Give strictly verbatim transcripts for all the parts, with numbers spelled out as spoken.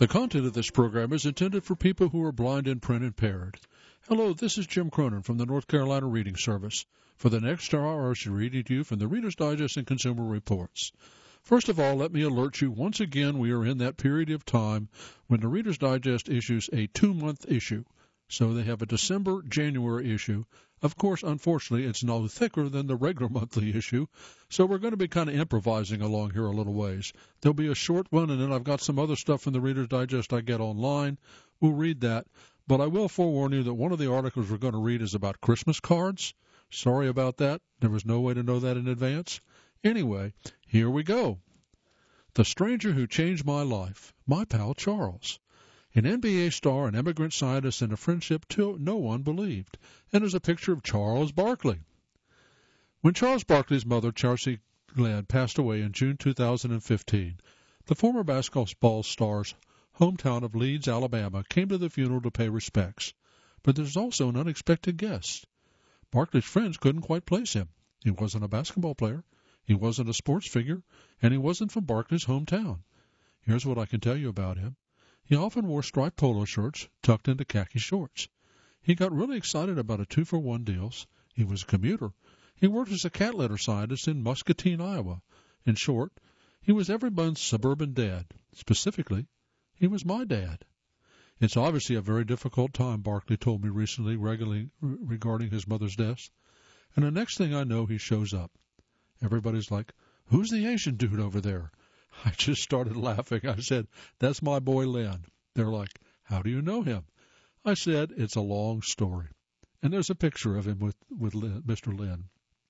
The content of this program is intended for people who are blind and print impaired. Hello, this is Jim Cronin from the North Carolina Reading Service. For the next hour, I'll be reading to you from the Reader's Digest and Consumer Reports. First of all, let me alert you, once again, we are in that period of time when the Reader's Digest issues a two-month issue. So they have a December-January issue. Of course, unfortunately, it's no thicker than the regular monthly issue, so we're going to be kind of improvising along here a little ways. There'll be a short one, and then I've got some other stuff from the Reader's Digest I get online. We'll read that. But I will forewarn you that one of the articles we're going to read is about Christmas cards. Sorry about that. There was no way to know that in advance. Anyway, here we go. The Stranger Who Changed My Life, My Pal Charles. An N B A star, an immigrant scientist, and a friendship to no one believed. And there's a picture of Charles Barkley. When Charles Barkley's mother, Chelsea Glenn, passed away in June two thousand fifteen, the former basketball star's hometown of Leeds, Alabama, came to the funeral to pay respects. But there's also an unexpected guest. Barkley's friends couldn't quite place him. He wasn't a basketball player, he wasn't a sports figure, and he wasn't from Barkley's hometown. Here's what I can tell you about him. He often wore striped polo shirts tucked into khaki shorts. He got really excited about a two-for-one deals. He was a commuter. He worked as a cat litter scientist in Muscatine, Iowa. In short, he was everyone's suburban dad. Specifically, he was my dad. It's obviously a very difficult time, Barkley told me recently regularly regarding his mother's death. And the next thing I know, he shows up. Everybody's like, "Who's the Asian dude over there?" I just started laughing. I said, "That's my boy Len." They're like, "How do you know him?" I said, "It's a long story." And there's a picture of him with, with Lynn, Mister Lynn.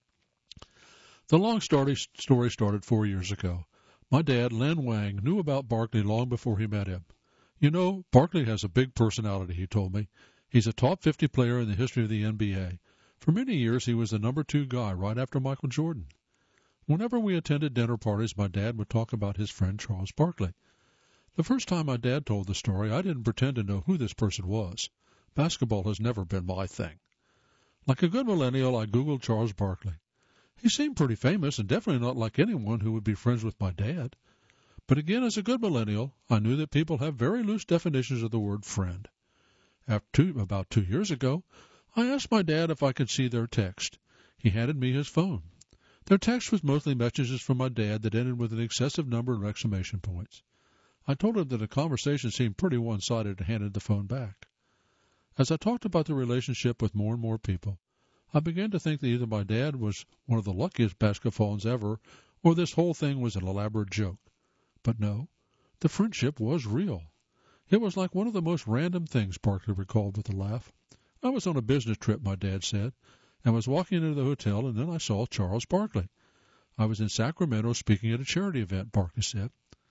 The long story, story started four years ago. My dad, Len Wang, knew about Barkley long before he met him. You know, Barkley has a big personality, he told me. He's a top fifty player in the history of the N B A. For many years, he was the number two guy right after Michael Jordan. Whenever we attended dinner parties, my dad would talk about his friend Charles Barkley. The first time my dad told the story, I didn't pretend to know who this person was. Basketball has never been my thing. Like a good millennial, I Googled Charles Barkley. He seemed pretty famous and definitely not like anyone who would be friends with my dad. But again, as a good millennial, I knew that people have very loose definitions of the word friend. After two, about two years ago, I asked my dad if I could see their text. He handed me his phone. Their text was mostly messages from my dad that ended with an excessive number of exclamation points. I told him that the conversation seemed pretty one-sided and handed the phone back. As I talked about the relationship with more and more people, I began to think that either my dad was one of the luckiest basketball fans ever, or this whole thing was an elaborate joke. But no, the friendship was real. It was like one of the most random things, Barkley recalled with a laugh. I was on a business trip, my dad said, and was walking into the hotel, and then I saw Charles Barkley. I was in Sacramento speaking at a charity event, Barkley said.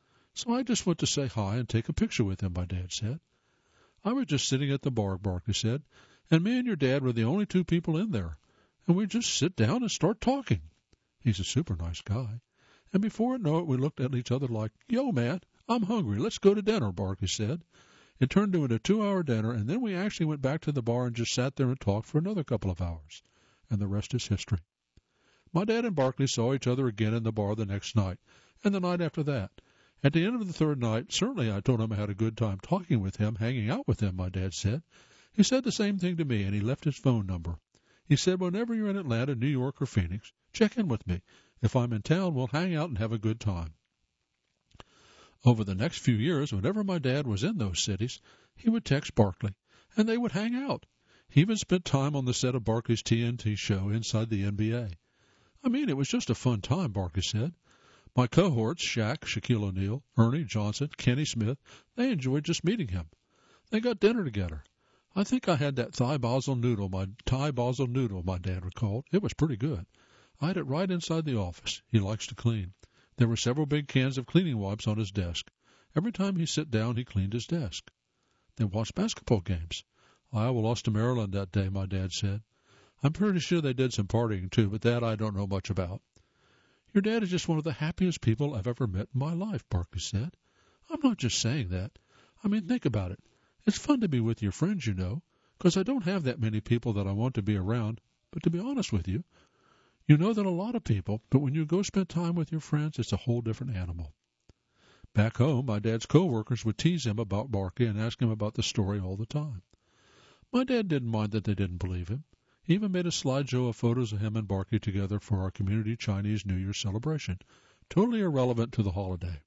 So I just went to say hi and take a picture with him, my dad said. I was just sitting at the bar, Barkley said, and me and your dad were the only two people in there, and we just sit down and start talking. He's a super nice guy. And before I know it, we looked at each other like, "Yo, man, I'm hungry. Let's go to dinner," Barkley said. It turned into a two-hour dinner, and then we actually went back to the bar and just sat there and talked for another couple of hours. And the rest is history. My dad and Barkley saw each other again in the bar the next night, and the night after that. At the end of the third night, certainly I told him I had a good time talking with him, hanging out with him, my dad said. He said the same thing to me, and he left his phone number. He said, "Whenever you're in Atlanta, New York, or Phoenix, check in with me. If I'm in town, we'll hang out and have a good time." Over the next few years, whenever my dad was in those cities, he would text Barkley, and they would hang out. He even spent time on the set of Barkley's T N T show inside the N B A. I mean, it was just a fun time, Barkley said. My cohorts, Shaq, Shaquille O'Neal, Ernie Johnson, Kenny Smith, they enjoyed just meeting him. They got dinner together. I think I had that Thai basil noodle, my Thai basil noodle, my dad recalled. It was pretty good. I had it right inside the office. He likes to clean. There were several big cans of cleaning wipes on his desk. Every time he sat down, he cleaned his desk. They watched basketball games. Iowa lost to Maryland that day, my dad said. I'm pretty sure they did some partying, too, but that I don't know much about. Your dad is just one of the happiest people I've ever met in my life, Barkley said. I'm not just saying that. I mean, think about it. It's fun to be with your friends, you know, because I don't have that many people that I want to be around. But to be honest with you, you know that a lot of people, but when you go spend time with your friends, it's a whole different animal. Back home, my dad's co-workers would tease him about Barkley and ask him about the story all the time. My dad didn't mind that they didn't believe him. He even made a slideshow of photos of him and Barkley together for our community Chinese New Year celebration, totally irrelevant to the holiday.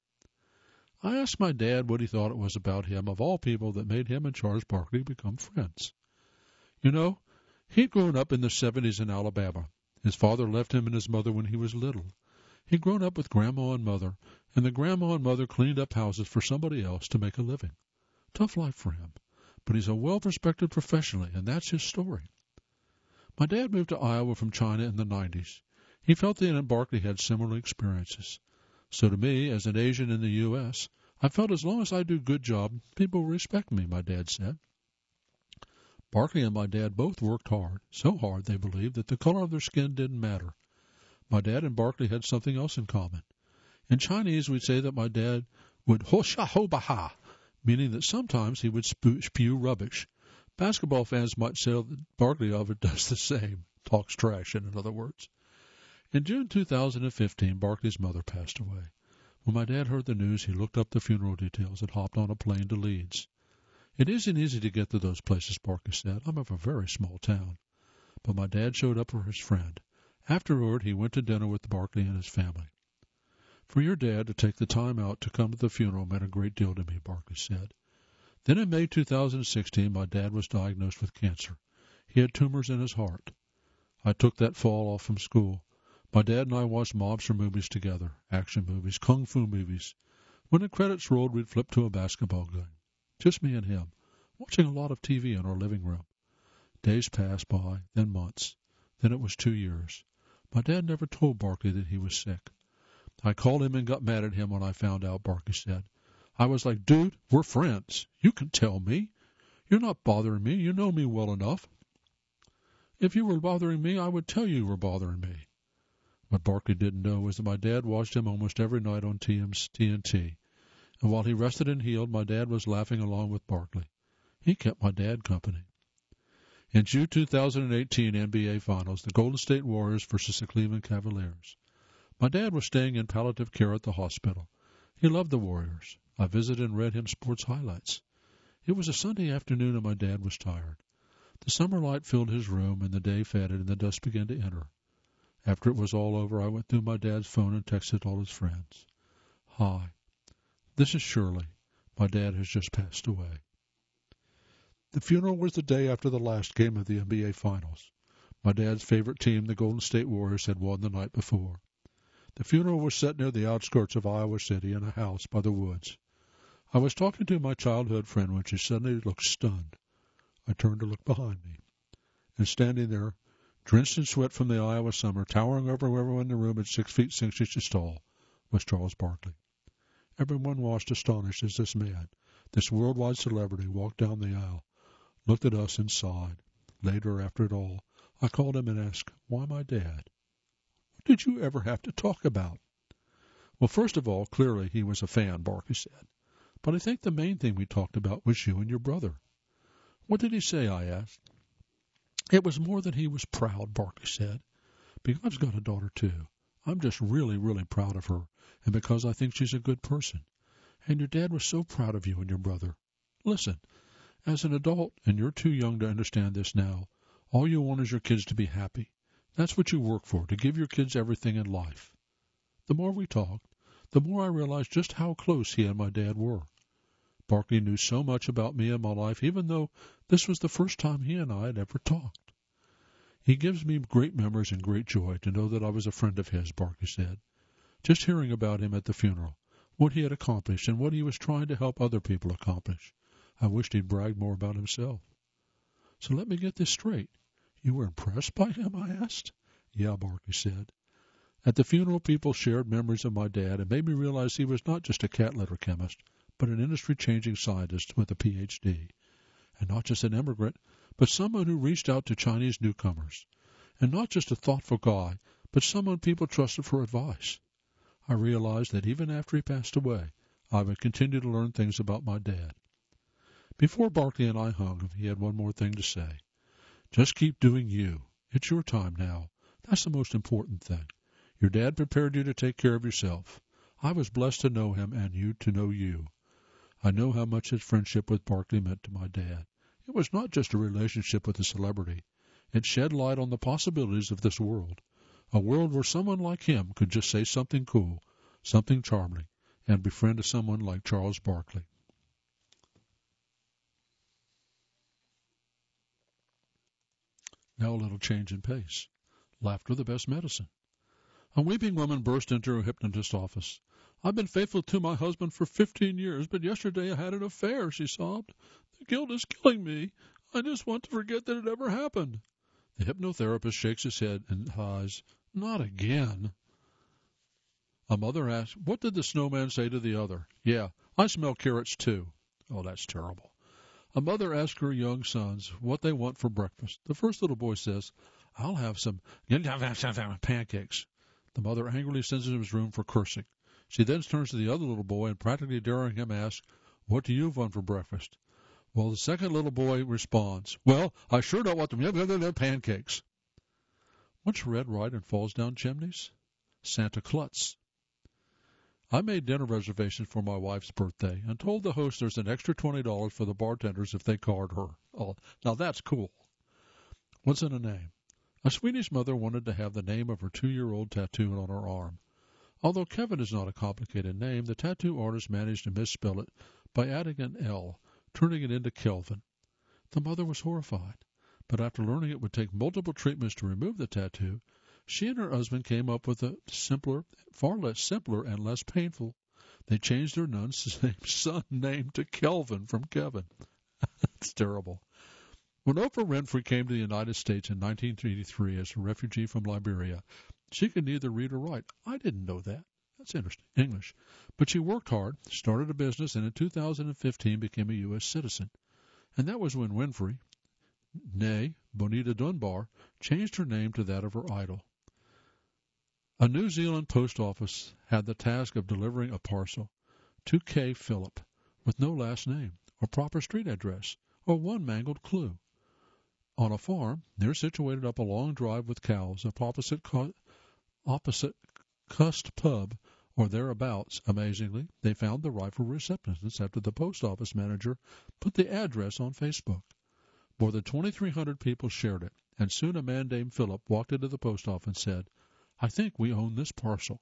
I asked my dad what he thought it was about him, of all people, that made him and Charles Barkley become friends. You know, he'd grown up in the seventies in Alabama. His father left him and his mother when he was little. He'd grown up with Grandma and Mother, and the Grandma and Mother cleaned up houses for somebody else to make a living. Tough life for him, but he's a well-respected professionally, and that's his story. My dad moved to Iowa from China in the nineties. He felt that he and Barkley had similar experiences. So to me, as an Asian in the U S, I felt as long as I do a good job, people will respect me, my dad said. Barkley and my dad both worked hard, so hard they believed that the color of their skin didn't matter. My dad and Barkley had something else in common. In Chinese, we'd say that my dad would ho sha ho ba ha, meaning that sometimes he would spew, spew rubbish. Basketball fans might say that Barkley of it does the same, talks trash, in other words. In June two thousand fifteen, Barkley's mother passed away. When my dad heard the news, he looked up the funeral details and hopped on a plane to Leeds. It isn't easy to get to those places, Barkley said. I'm of a very small town. But my dad showed up for his friend. Afterward, he went to dinner with Barkley and his family. For your dad to take the time out to come to the funeral meant a great deal to me, Barkley said. Then in May two thousand sixteen, my dad was diagnosed with cancer. He had tumors in his heart. I took that fall off from school. My dad and I watched mobster movies together, action movies, kung fu movies. When the credits rolled, we'd flip to a basketball game. Just me and him, watching a lot of T V in our living room. Days passed by, then months. Then it was two years. My dad never told Barkley that he was sick. I called him and got mad at him when I found out, Barkley said. I was like, dude, we're friends. You can tell me. You're not bothering me. You know me well enough. If you were bothering me, I would tell you you were bothering me. What Barkley didn't know was that my dad watched him almost every night on T N T. And while he rested and healed, my dad was laughing along with Barkley. He kept my dad company. In June two thousand eighteen N B A Finals, the Golden State Warriors versus the Cleveland Cavaliers. My dad was staying in palliative care at the hospital. He loved the Warriors. I visited and read him sports highlights. It was a Sunday afternoon and my dad was tired. The summer light filled his room and the day faded and the dust began to enter. After it was all over, I went through my dad's phone and texted all his friends. Hi, this is Shirley. My dad has just passed away. The funeral was the day after the last game of the N B A Finals. My dad's favorite team, the Golden State Warriors, had won the night before. The funeral was set near the outskirts of Iowa City in a house by the woods. I was talking to my childhood friend when she suddenly looked stunned. I turned to look behind me. And standing there, drenched in sweat from the Iowa summer, towering over everyone in the room at six feet six inches tall, was Charles Barkley. Everyone watched astonished as this man, this worldwide celebrity, walked down the aisle, looked at us and sighed. Later, after it all, I called him and asked, why my dad? What did you ever have to talk about? Well, first of all, clearly he was a fan, Barkley said. But I think the main thing we talked about was you and your brother. What did he say, I asked. It was more that he was proud, Barkley said. Because I've got a daughter, too. I'm just really, really proud of her, and because I think she's a good person. And your dad was so proud of you and your brother. Listen, as an adult, and you're too young to understand this now, all you want is your kids to be happy. That's what you work for, to give your kids everything in life. The more we talked, the more I realized just how close he and my dad were. Barkley knew so much about me and my life, even though this was the first time he and I had ever talked. He gives me great memories and great joy to know that I was a friend of his, Barkley said. Just hearing about him at the funeral, what he had accomplished and what he was trying to help other people accomplish, I wished he'd brag more about himself. So let me get this straight. You were impressed by him, I asked. Yeah, Barkley said. At the funeral, people shared memories of my dad and made me realize he was not just a cat litter chemist, but an industry-changing scientist with a P H D. And not just an immigrant, but someone who reached out to Chinese newcomers. And not just a thoughtful guy, but someone people trusted for advice. I realized that even after he passed away, I would continue to learn things about my dad. Before Barkley and I hung, he had one more thing to say. Just keep doing you. It's your time now. That's the most important thing. Your dad prepared you to take care of yourself. I was blessed to know him and you to know you. I know how much his friendship with Barkley meant to my dad. It was not just a relationship with a celebrity. It shed light on the possibilities of this world, a world where someone like him could just say something cool, something charming, and befriend someone like Charles Barkley. Now a little change in pace. Laughter the best medicine. A weeping woman burst into her hypnotist's office. I've been faithful to my husband for fifteen years, but yesterday I had an affair, she sobbed. The guilt is killing me. I just want to forget that it ever happened. The hypnotherapist shakes his head and sighs. Not again. A mother asks, what did the snowman say to the other? Yeah, I smell carrots too. Oh, that's terrible. A mother asks her young sons what they want for breakfast. The first little boy says, I'll have some pancakes. The mother angrily sends him to his room for cursing. She then turns to the other little boy and practically daring him asks, what do you want for breakfast? Well, the second little boy responds, well, I sure don't want them pancakes. What's red right and falls down chimneys? Santa Klutz. I made dinner reservations for my wife's birthday and told the host there's an extra twenty dollars for the bartenders if they card her. Oh, now that's cool. What's in a name? A Swedish mother wanted to have the name of her two-year-old tattooed on her arm. Although Kevin is not a complicated name, the tattoo artist managed to misspell it by adding an L, turning it into Kelvin. The mother was horrified, but after learning it would take multiple treatments to remove the tattoo, she and her husband came up with a simpler, far less simpler and less painful. They changed their son name to Kelvin from Kevin. That's terrible. When Oprah Winfrey came to the United States in nineteen eighty-three as a refugee from Liberia, she could neither read or write. I didn't know that. That's interesting. English. But she worked hard, started a business, and in two thousand fifteen became a U S citizen. And that was when Winfrey, née Bonita Dunbar, changed her name to that of her idol. A New Zealand post office had the task of delivering a parcel to K. Phillip with no last name or proper street address or one mangled clue. On a farm, they're situated up a long drive with cows, opposite, opposite Cust Pub or thereabouts. Amazingly, they found the rightful receptionist after the post office manager put the address on Facebook. More than twenty-three hundred people shared it, and soon a man named Philip walked into the post office and said, I think we own this parcel.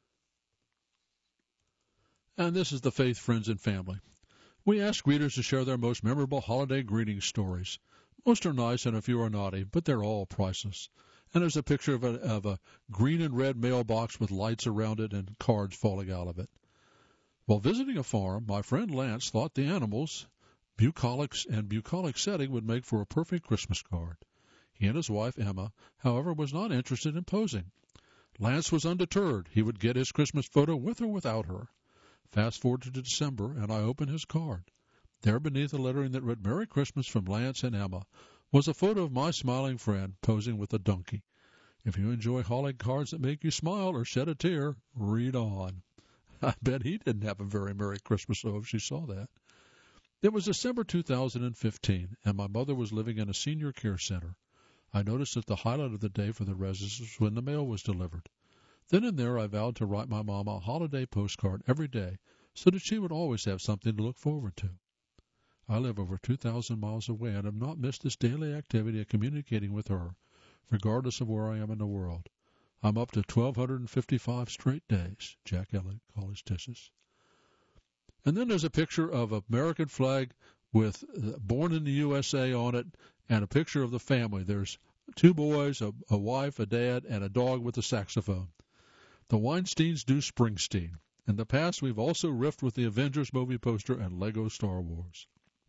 And this is the Faith, Friends, and Family. We ask readers to share their most memorable holiday greeting stories. Most are nice and a few are naughty, but they're all priceless. And there's a picture of a, of a green and red mailbox with lights around it and cards falling out of it. While visiting a farm, my friend Lance thought the animals, bucolics and bucolic setting would make for a perfect Christmas card. He and his wife, Emma, however, was not interested in posing. Lance was undeterred. He would get his Christmas photo with or without her. Fast forward to December, and I opened his card. There beneath a lettering that read Merry Christmas from Lance and Emma was a photo of my smiling friend posing with a donkey. If you enjoy holiday cards that make you smile or shed a tear, read on. I bet he didn't have a very Merry Christmas, though, if she saw that. It was December two thousand fifteen, and my mother was living in a senior care center. I noticed that the highlight of the day for the residents was when the mail was delivered. Then and there I vowed to write my mama a holiday postcard every day so that she would always have something to look forward to. I live over two thousand miles away and have not missed this daily activity of communicating with her, regardless of where I am in the world. I'm up to twelve fifty-five straight days, Jack Elliott College Tissus. And then there's a picture of an American flag with uh, Born in the U S A on it and a picture of the family. There's two boys, a, a wife, a dad, and a dog with a saxophone. The Weinsteins do Springsteen. In the past, we've also riffed with the Avengers movie poster and Lego Star Wars.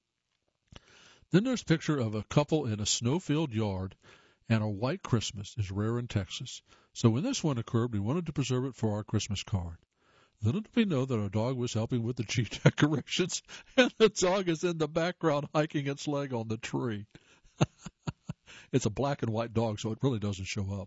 Then there's a picture of a couple in a snow-filled yard, and a white Christmas is rare in Texas. So when this one occurred, we wanted to preserve it for our Christmas card. Little did we know that our dog was helping with the tree decorations, and the dog is in the background hiking its leg on the tree. It's a black and white dog, so it really doesn't show up.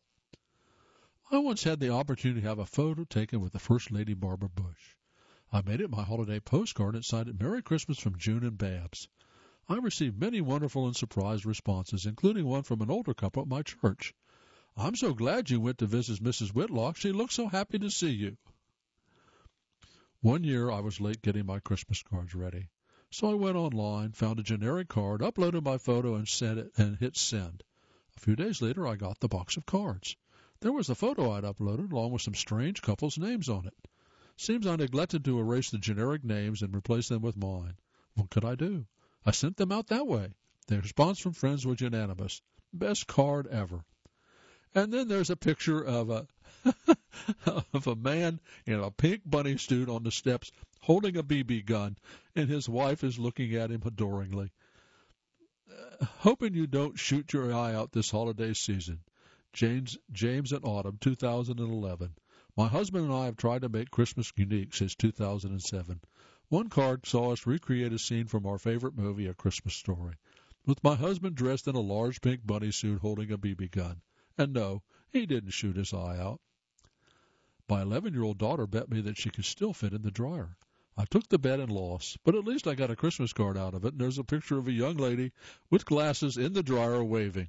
I once had the opportunity to have a photo taken with the First Lady Barbara Bush. I made it my holiday postcard and signed it Merry Christmas from June and Babs. I received many wonderful and surprised responses, including one from an older couple at my church. I'm so glad you went to visit Missus Whitlock. She looks so happy to see you. One year I was late getting my Christmas cards ready. So I went online, found a generic card, uploaded my photo, and sent it and hit send. A few days later, I got the box of cards. There was the photo I'd uploaded, along with some strange couples' names on it. Seems I neglected to erase the generic names and replace them with mine. What could I do? I sent them out that way. The response from friends was unanimous. Best card ever. And then there's a picture of a of a man in a pink bunny suit on the steps holding a B B gun, and his wife is looking at him adoringly. Uh, hoping you don't shoot your eye out this holiday season. James, James and Autumn, two thousand eleven. My husband and I have tried to make Christmas unique since two thousand seven. One card saw us recreate a scene from our favorite movie, A Christmas Story, with my husband dressed in a large pink bunny suit holding a B B gun. And no, he didn't shoot his eye out. My eleven-year-old daughter bet me that she could still fit in the dryer. I took the bet and lost, but at least I got a Christmas card out of it, and there's a picture of a young lady with glasses in the dryer waving.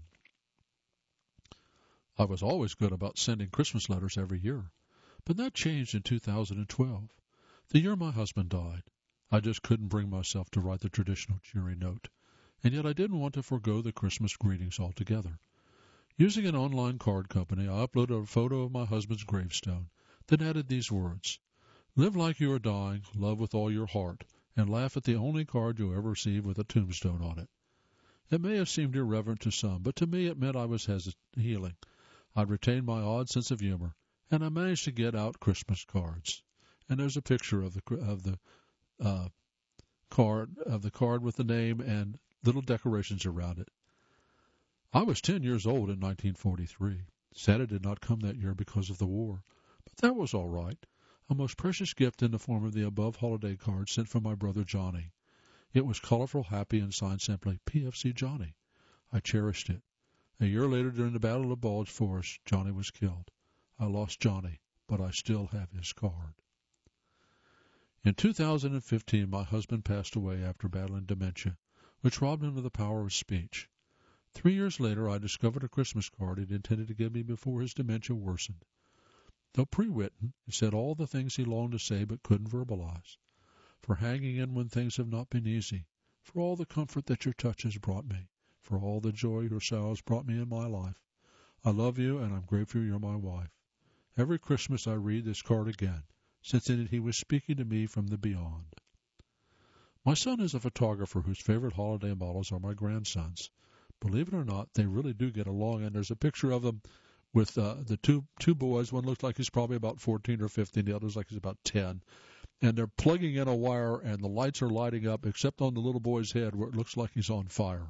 I was always good about sending Christmas letters every year, but that changed in two thousand twelve, the year my husband died. I just couldn't bring myself to write the traditional cheery note, and yet I didn't want to forego the Christmas greetings altogether. Using an online card company, I uploaded a photo of my husband's gravestone, then added these words: Live like you are dying, love with all your heart, and laugh at the only card you ever received with a tombstone on it. It may have seemed irreverent to some, but to me it meant I was healing. I'd retained my odd sense of humor, and I managed to get out Christmas cards. And there's a picture of the of the uh, card of the card with the name and little decorations around it. I was ten years old in nineteen forty-three. Santa did not come that year because of the war, but that was all right. A most precious gift in the form of the above holiday card sent from my brother Johnny. It was colorful, happy, and signed simply P F C Johnny. I cherished it. A year later, during the Battle of Bulge Forest, Johnny was killed. I lost Johnny, but I still have his card. In two thousand fifteen, my husband passed away after battling dementia, which robbed him of the power of speech. Three years later, I discovered a Christmas card he'd intended to give me before his dementia worsened. Though pre-written, it said all the things he longed to say but couldn't verbalize. For hanging in when things have not been easy, for all the comfort that your touch has brought me, for all the joy your sorrows brought me in my life. I love you, and I'm grateful you're my wife. Every Christmas I read this card again, since in it he was speaking to me from the beyond. My son is a photographer whose favorite holiday models are my grandsons. Believe it or not, they really do get along, and there's a picture of them with uh, the two two boys. One looks like he's probably about fourteen or fifteen. The other looks like he's about ten. And they're plugging in a wire, and the lights are lighting up, except on the little boy's head where it looks like he's on fire.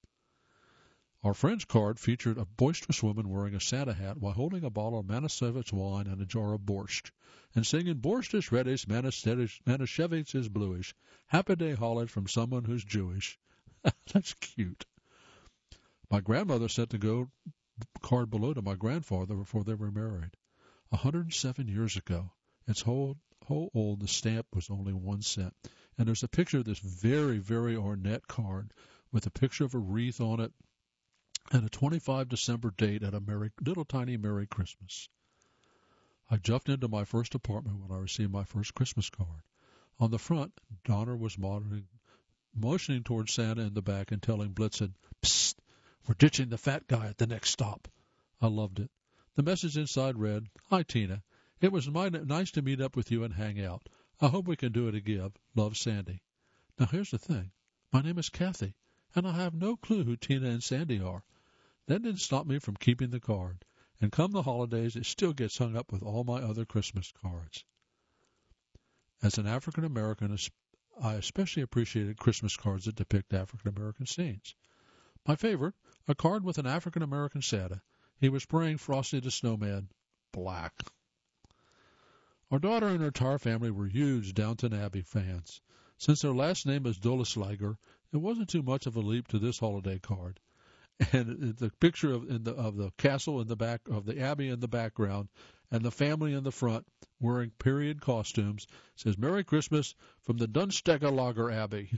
Our friend's card featured a boisterous woman wearing a Santa hat while holding a bottle of Manischewitz wine and a jar of borscht, and singing Borscht is reddish, Manischewitz is bluish. Happy day Holland from someone who's Jewish. That's cute. My grandmother sent the go card below to my grandfather before they were married. A hundred and seven years ago. It's whole, whole old. The stamp was only one cent. And there's a picture of this very, very ornate card with a picture of a wreath on it and a twenty-fifth of December date at a merry, little tiny Merry Christmas. I jumped into my first apartment when I received my first Christmas card. On the front, Donner was motioning, motioning towards Santa in the back and telling Blitzen, "Psst, we're ditching the fat guy at the next stop." I loved it. The message inside read, "Hi, Tina. It was my, nice to meet up with you and hang out. I hope we can do it again. Love, Sandy." Now, here's the thing. My name is Kathy, and I have no clue who Tina and Sandy are. That didn't stop me from keeping the card. And come the holidays, it still gets hung up with all my other Christmas cards. As an African American, I especially appreciated Christmas cards that depict African American scenes. My favorite, a card with an African American Santa. He was spraying Frosty the Snowman black. Our daughter and her entire family were huge Downton Abbey fans. Since their last name is Dulleslager, it wasn't too much of a leap to this holiday card. And the picture of, in the, of the castle in the back, of the abbey in the background, and the family in the front wearing period costumes says, "Merry Christmas from the Dunstega Abbey."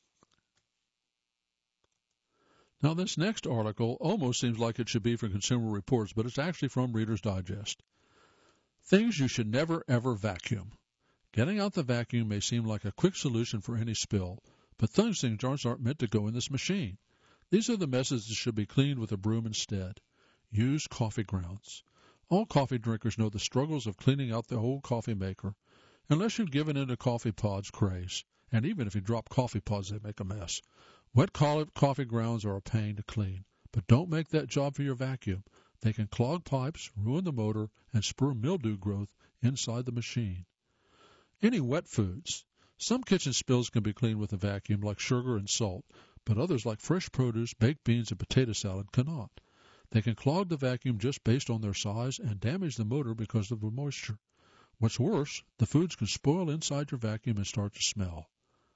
Now, this next article almost seems like it should be from Consumer Reports, but it's actually from Reader's Digest. Things you should never, ever vacuum. Getting out the vacuum may seem like a quick solution for any spill, but those things aren't meant to go in this machine. These are the messes that should be cleaned with a broom instead. Use coffee grounds. All coffee drinkers know the struggles of cleaning out the old coffee maker, unless you've given in to coffee pods craze. And even if you drop coffee pods, they make a mess. Wet coffee grounds are a pain to clean, but don't make that job for your vacuum. They can clog pipes, ruin the motor, and spur mildew growth inside the machine. Any wet foods. Some kitchen spills can be cleaned with a vacuum, like sugar and salt, but others, like fresh produce, baked beans, and potato salad, cannot. They can clog the vacuum just based on their size and damage the motor because of the moisture. What's worse, the foods can spoil inside your vacuum and start to smell.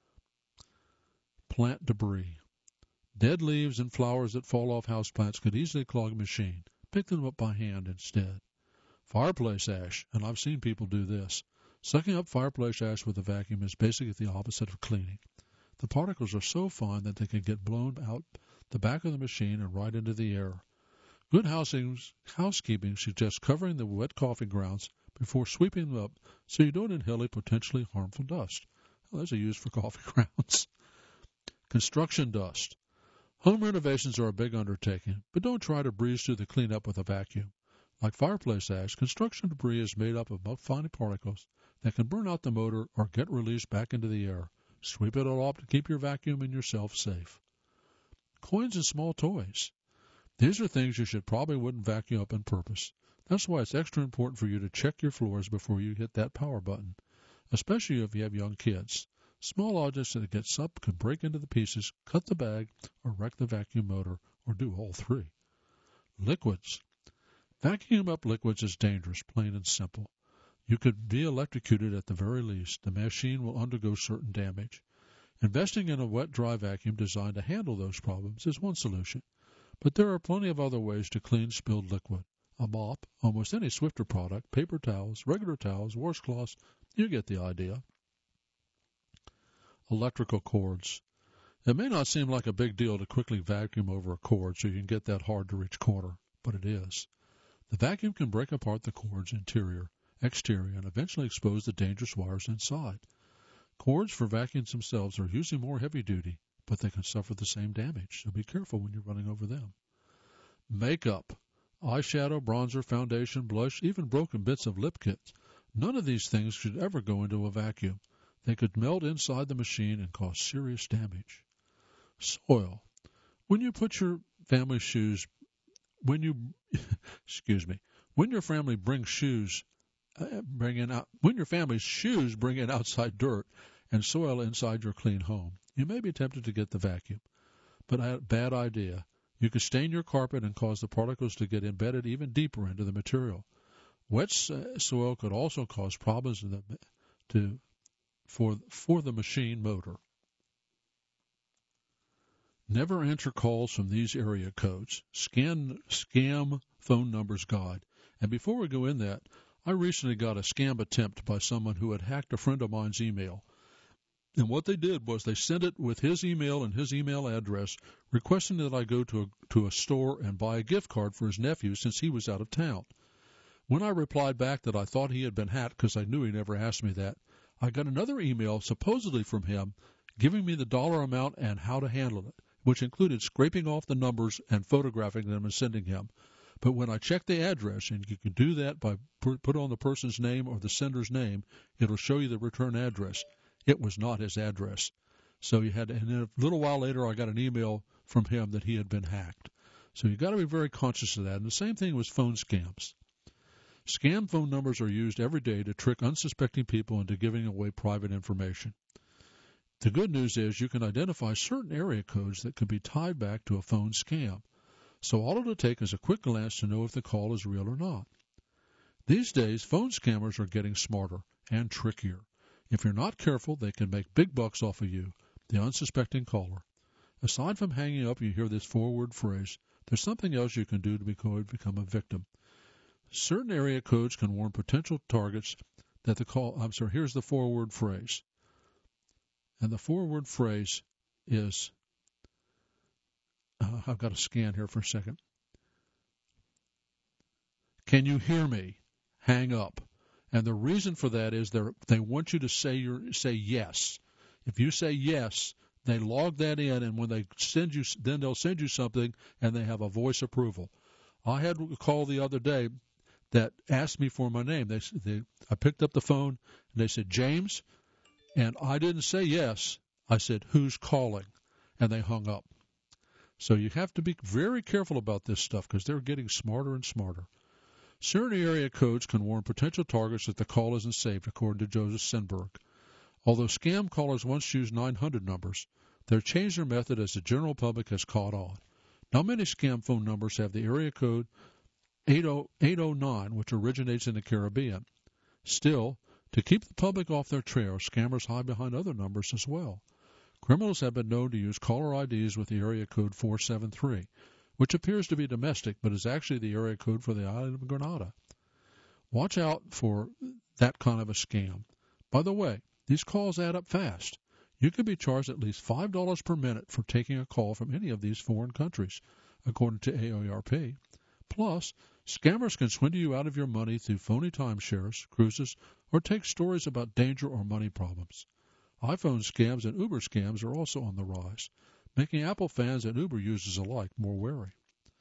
Plant debris. Dead leaves and flowers that fall off houseplants could easily clog a machine. Pick them up by hand instead. Fireplace ash, and I've seen people do this. Sucking up fireplace ash with a vacuum is basically the opposite of cleaning. The particles are so fine that they can get blown out the back of the machine and right into the air. Good housekeeping suggests covering the wet coffee grounds before sweeping them up so you don't inhale a potentially harmful dust. Well, there's a use for coffee grounds. Construction dust. Home renovations are a big undertaking, but don't try to breeze through the cleanup with a vacuum. Like fireplace ash, construction debris is made up of fine particles that can burn out the motor or get released back into the air. Sweep it all up to keep your vacuum and yourself safe. Coins and small toys. These are things you should probably wouldn't vacuum up on purpose. That's why it's extra important for you to check your floors before you hit that power button, especially if you have young kids. Small objects that get up can break into the pieces, cut the bag, or wreck the vacuum motor, or do all three. Liquids. Vacuum up liquids is dangerous, plain and simple. You could be electrocuted at the very least. The machine will undergo certain damage. Investing in a wet, dry vacuum designed to handle those problems is one solution, but there are plenty of other ways to clean spilled liquid. A mop, almost any Swiffer product, paper towels, regular towels, washcloths, you get the idea. Electrical cords. It may not seem like a big deal to quickly vacuum over a cord so you can get that hard-to-reach corner, but it is. The vacuum can break apart the cord's interior, exterior, and eventually expose the dangerous wires inside. Cords for vacuums themselves are usually more heavy-duty, but they can suffer the same damage, so be careful when you're running over them. Makeup. Eyeshadow, bronzer, foundation, blush, even broken bits of lip kits. None of these things should ever go into a vacuum. They could melt inside the machine and cause serious damage. Soil. When you put your family shoes, when you, excuse me, when your family brings shoes, uh, bring in out, when your family's shoes bring in outside dirt and soil inside your clean home, you may be tempted to get the vacuum. But a bad idea. You could stain your carpet and cause the particles to get embedded even deeper into the material. Wet soil could also cause problems in the, to For, for the machine motor. Never answer calls from these area codes. Scan, scam phone numbers guide. And before we go in that, I recently got a scam attempt by someone who had hacked a friend of mine's email. And what they did was they sent it with his email and his email address, requesting that I go to a, to a store and buy a gift card for his nephew since he was out of town. When I replied back that I thought he had been hacked because I knew he never asked me that, I got another email supposedly from him giving me the dollar amount and how to handle it, which included scraping off the numbers and photographing them and sending him. But when I checked the address, and you can do that by put on the person's name or the sender's name, it'll show you the return address. It was not his address. So you had, and then a little while later, I got an email from him that he had been hacked. So you got to be very conscious of that. And the same thing with phone scams. Scam phone numbers are used every day to trick unsuspecting people into giving away private information. The good news is you can identify certain area codes that can be tied back to a phone scam. So all it'll take is a quick glance to know if the call is real or not. These days, phone scammers are getting smarter and trickier. If you're not careful, they can make big bucks off of you, the unsuspecting caller. Aside from hanging up, you hear this forward phrase. There's something else you can do to become a victim. Certain area codes can warn potential targets that the call, I'm sorry, here's the forward phrase. And the forward phrase is, uh, I've got to scan here for a second. Can you hear me? Hang up. And the reason for that is they they want you to say your say yes. If you say yes, they log that in, and when they send you, then they'll send you something, and they have a voice approval. I had a call the other day that asked me for my name. They, they I picked up the phone, and they said, James, and I didn't say yes. I said, who's calling? And they hung up. So you have to be very careful about this stuff because they're getting smarter and smarter. Certain area codes can warn potential targets that the call isn't saved, according to Joseph Senberg. Although scam callers once used nine hundred numbers, they've changed their method as the general public has caught on. Now many scam phone numbers have the area code eight oh nine, which originates in the Caribbean. Still, to keep the public off their trail, scammers hide behind other numbers as well. Criminals have been known to use caller I Ds with the area code four seven three, which appears to be domestic, but is actually the area code for the island of Grenada. Watch out for that kind of a scam. By the way, these calls add up fast. You could be charged at least five dollars per minute for taking a call from any of these foreign countries, according to A A R P. Plus, scammers can swindle you out of your money through phony timeshares, cruises, or take stories about danger or money problems. iPhone scams and Uber scams are also on the rise, making Apple fans and Uber users alike more wary.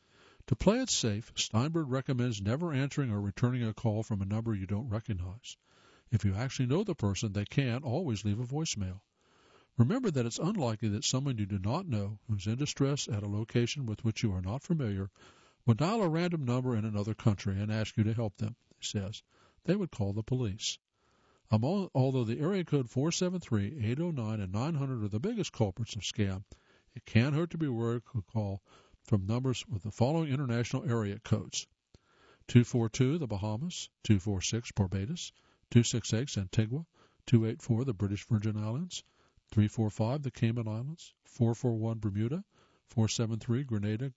To play it safe, Steinberg recommends never answering or returning a call from a number you don't recognize. If you actually know the person, they can always leave a voicemail. Remember that it's unlikely that someone you do not know, who's in distress at a location with which you are not familiar, would dial a random number in another country and ask you to help them, he says. They would call the police. Among, although the area code four seven three, eight oh nine, and nine hundred are the biggest culprits of scam, it can't hurt to be wary to call from numbers with the following international area codes. two four two, the Bahamas, two four six, Barbados, two six eight, Antigua, two eight four, the British Virgin Islands, three four five, the Cayman Islands, four four one, Bermuda, four seven three, Grenada,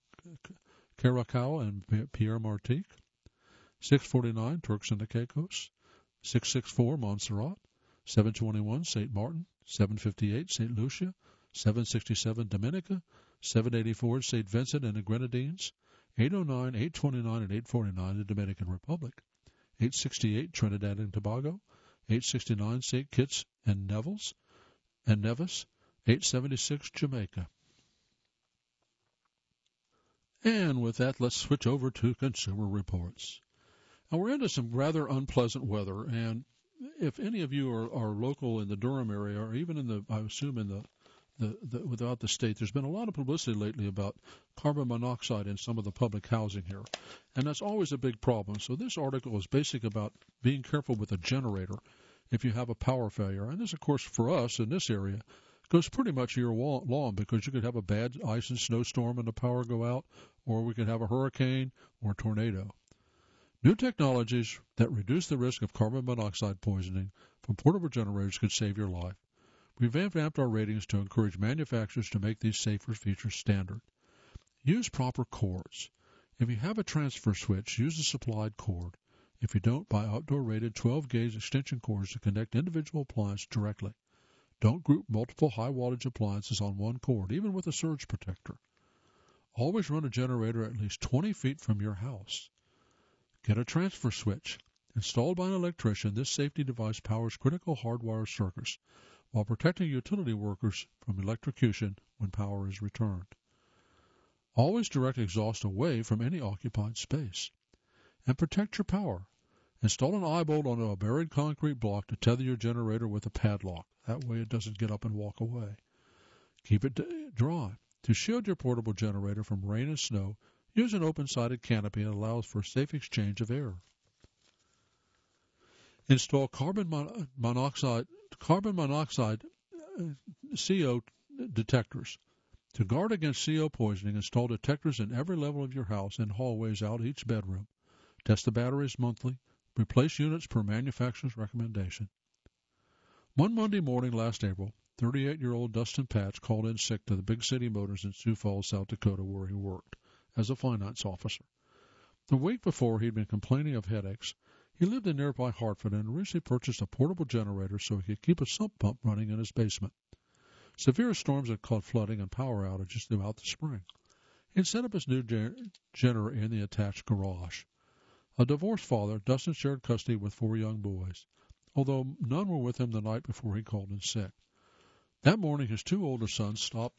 Curacao, and Pierre Martinique, six forty-nine, Turks and the Caicos, six six four, Montserrat, seven twenty-one, Saint Martin, seven fifty-eight, Saint Lucia, seven sixty-seven, Dominica, seven eighty-four, Saint Vincent and the Grenadines, eight oh nine, eight twenty-nine, and eight forty-nine, the Dominican Republic, eight sixty-eight, Trinidad and Tobago, eight sixty-nine, Saint Kitts and Nevis, and Nevis, eight seventy-six, Jamaica. And with that, let's switch over to Consumer Reports. Now, we're into some rather unpleasant weather, and if any of you are, are local in the Durham area, or even in the, I assume in the, the, the without the state, there's been a lot of publicity lately about carbon monoxide in some of the public housing here, and that's always a big problem. So this article is basic about being careful with a generator if you have a power failure, and this, of course, for us in this area, goes pretty much year long because you could have a bad ice and snowstorm and the power go out, or we could have a hurricane or a tornado. New technologies that reduce the risk of carbon monoxide poisoning from portable generators could save your life. We've revamped our ratings to encourage manufacturers to make these safer features standard. Use proper cords. If you have a transfer switch, use a supplied cord. If you don't, buy outdoor-rated twelve-gauge extension cords to connect individual appliances directly. Don't group multiple high-wattage appliances on one cord, even with a surge protector. Always run a generator at least twenty feet from your house. Get a transfer switch. Installed by an electrician, this safety device powers critical hardwire circuits while protecting utility workers from electrocution when power is returned. Always direct exhaust away from any occupied space. And protect your power. Install an eye bolt onto a buried concrete block to tether your generator with a padlock. That way it doesn't get up and walk away. Keep it dry. To shield your portable generator from rain and snow, use an open-sided canopy that allows for safe exchange of air. Install carbon mon- monoxide carbon monoxide uh, C O detectors. To guard against C O poisoning, install detectors in every level of your house and hallways out each bedroom. Test the batteries monthly. Replace units per manufacturer's recommendation. One Monday morning last April, thirty-eight-year-old Dustin Patch called in sick to the Big City Motors in Sioux Falls, South Dakota, where he worked as a finance officer. The week before, he'd been complaining of headaches. He lived in nearby Hartford and recently purchased a portable generator so he could keep a sump pump running in his basement. Severe storms had caused flooding and power outages throughout the spring. He'd set up his new gen- generator in the attached garage. A divorced father, Dustin shared custody with four young boys, although none were with him the night before he called in sick. That morning, his two older sons stopped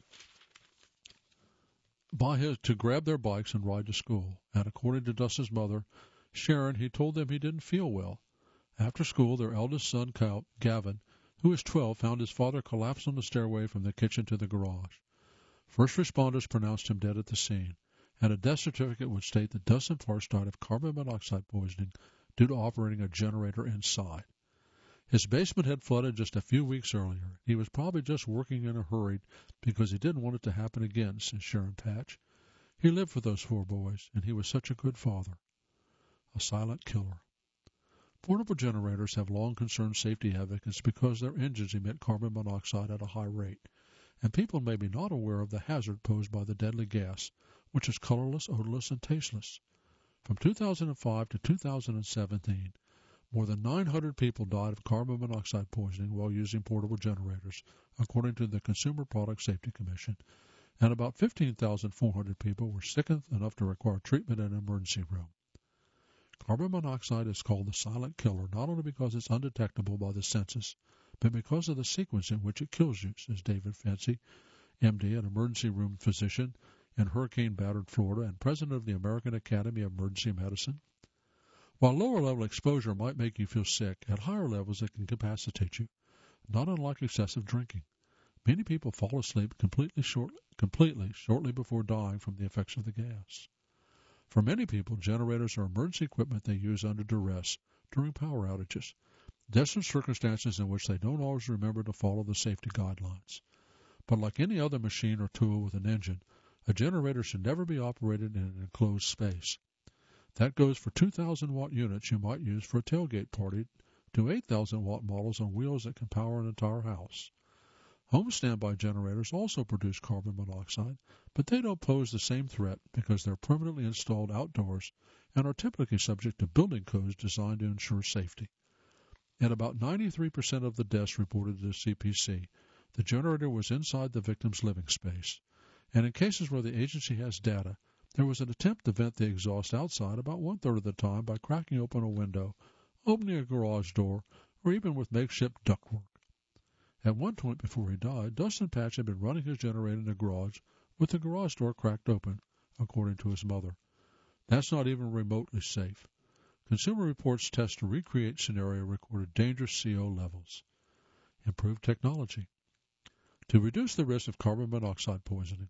by his to grab their bikes and ride to school, and according to Dustin's mother, Sharon, he told them he didn't feel well. After school, their eldest son, Gavin, who was twelve, found his father collapsed on the stairway from the kitchen to the garage. First responders pronounced him dead at the scene, and a death certificate would state that Dustin Parks died of carbon monoxide poisoning due to operating a generator inside. His basement had flooded just a few weeks earlier. He was probably just working in a hurry because he didn't want it to happen again, says Sharon Patch. He lived for those four boys, and he was such a good father. A silent killer. Portable generators have long concerned safety advocates because their engines emit carbon monoxide at a high rate, and people may be not aware of the hazard posed by the deadly gas, which is colorless, odorless, and tasteless. From two thousand five to two thousand seventeen, more than nine hundred people died of carbon monoxide poisoning while using portable generators, according to the Consumer Product Safety Commission, and about fifteen thousand four hundred people were sick enough to require treatment in an emergency room. Carbon monoxide is called the silent killer not only because it's undetectable by the senses, but because of the sequence in which it kills you, says David Fancy, M D, an emergency room physician in hurricane-battered Florida and president of the American Academy of Emergency Medicine. While lower-level exposure might make you feel sick, at higher levels it can incapacitate you, not unlike excessive drinking. Many people fall asleep completely, short, completely shortly before dying from the effects of the gas. For many people, generators are emergency equipment they use under duress during power outages, desperate circumstances in which they don't always remember to follow the safety guidelines. But like any other machine or tool with an engine, a generator should never be operated in an enclosed space. That goes for two thousand watt units you might use for a tailgate party to eight thousand watt models on wheels that can power an entire house. Home standby generators also produce carbon monoxide, but they don't pose the same threat because they're permanently installed outdoors and are typically subject to building codes designed to ensure safety. In about ninety-three percent of the deaths reported to the C P C, the generator was inside the victim's living space. And in cases where the agency has data, there was an attempt to vent the exhaust outside about one-third of the time by cracking open a window, opening a garage door, or even with makeshift ductwork. At one point before he died, Dustin Patch had been running his generator in the garage with the garage door cracked open, according to his mother. That's not even remotely safe. Consumer Reports test to recreate scenario recorded dangerous C O levels. Improved technology. To reduce the risk of carbon monoxide poisoning,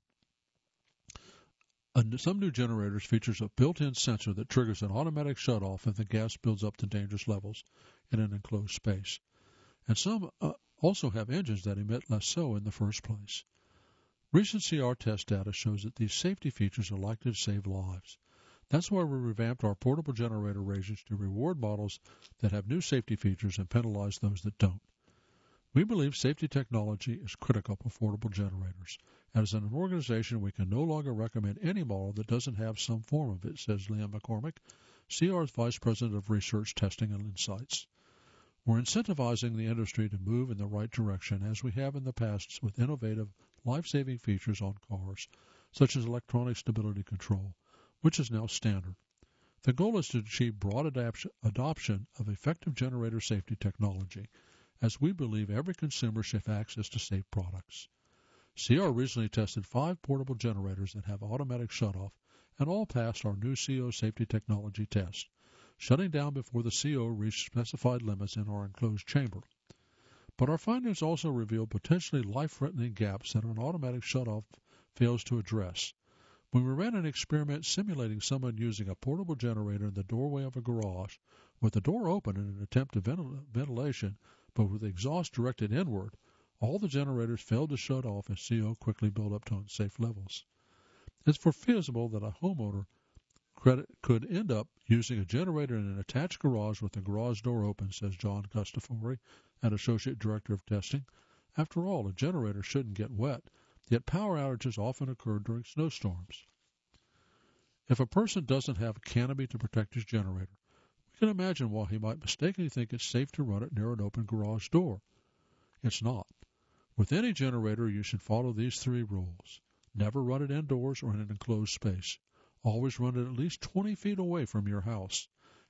some new generators features a built-in sensor that triggers an automatic shut-off if the gas builds up to dangerous levels in an enclosed space. And some uh, also have engines that emit less S O in the first place. Recent C R test data shows that these safety features are likely to save lives. That's why we revamped our portable generator ratings to reward models that have new safety features and penalize those that don't. We believe safety technology is critical for portable generators. As an organization, we can no longer recommend any model that doesn't have some form of it, says Liam McCormick, C R's Vice President of Research, Testing, and Insights. We're incentivizing the industry to move in the right direction, as we have in the past with innovative, life-saving features on cars, such as electronic stability control, which is now standard. The goal is to achieve broad adoption of effective generator safety technology, as we believe every consumer should have access to safe products. C R recently tested five portable generators that have automatic shutoff, and all passed our new C O safety technology test, shutting down before the C O reached specified limits in our enclosed chamber. But our findings also reveal potentially life-threatening gaps that an automatic shutoff fails to address. When we ran an experiment simulating someone using a portable generator in the doorway of a garage, with the door open in an attempt to ventil- ventilation, but with the exhaust directed inward, all the generators failed to shut off as C O quickly built up to unsafe levels. It's foreseeable that a homeowner credit could end up using a generator in an attached garage with the garage door open, says John Custafori, an associate director of testing. After all, a generator shouldn't get wet, yet power outages often occur during snowstorms. If a person doesn't have a canopy to protect his generator, we can imagine why he might mistakenly think it's safe to run it near an open garage door. It's not. With any generator, you should follow these three rules. Never run it indoors or in an enclosed space. Always run it at least twenty feet away from your house.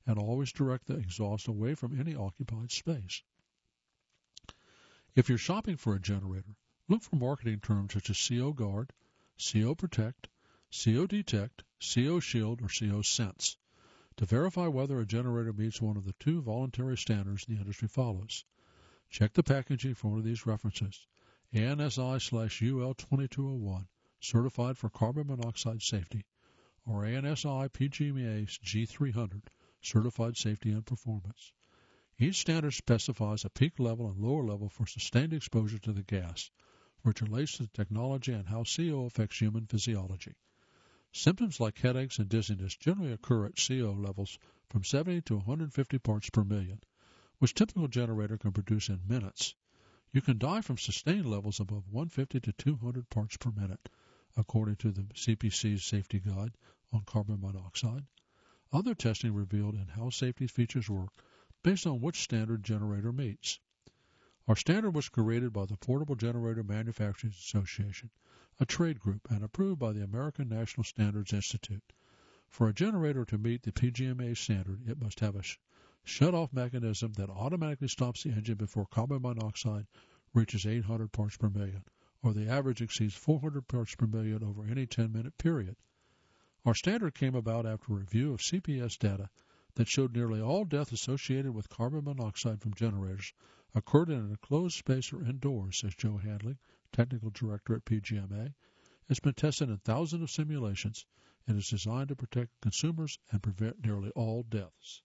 and always direct the exhaust away from any occupied space. If you're shopping for a generator, look for marketing terms such as C O Guard, C O Protect, C O Detect, C O Shield, or C O Sense to verify whether a generator meets one of the two voluntary standards the industry follows. Check the packaging for one of these references, A N S I slash U L twenty-two oh one, Certified for Carbon Monoxide Safety, or A N S I P G M A G three hundred, Certified Safety and Performance. Each standard specifies a peak level and lower level for sustained exposure to the gas, which relates to the technology and how C O affects human physiology. Symptoms like headaches and dizziness generally occur at C O levels from seventy to one hundred fifty parts per million, which typical generator can produce in minutes. You can die from sustained levels above one hundred fifty to two hundred parts per minute, according to the C P C's Safety Guide on Carbon Monoxide. Other testing revealed in how safety features work based on which standard generator meets. Our standard was created by the Portable Generator Manufacturers Association, a trade group, and approved by the American National Standards Institute. For a generator to meet the P G M A standard, it must have a sh- shut-off mechanism that automatically stops the engine before carbon monoxide reaches eight hundred parts per million, or the average exceeds four hundred parts per million over any ten-minute period. Our standard came about after a review of C P S data that showed nearly all death associated with carbon monoxide from generators occurred in an enclosed space or indoors, says Joe Handling, Technical Director at P G M A. It's been tested in thousands of simulations and is designed to protect consumers and prevent nearly all deaths.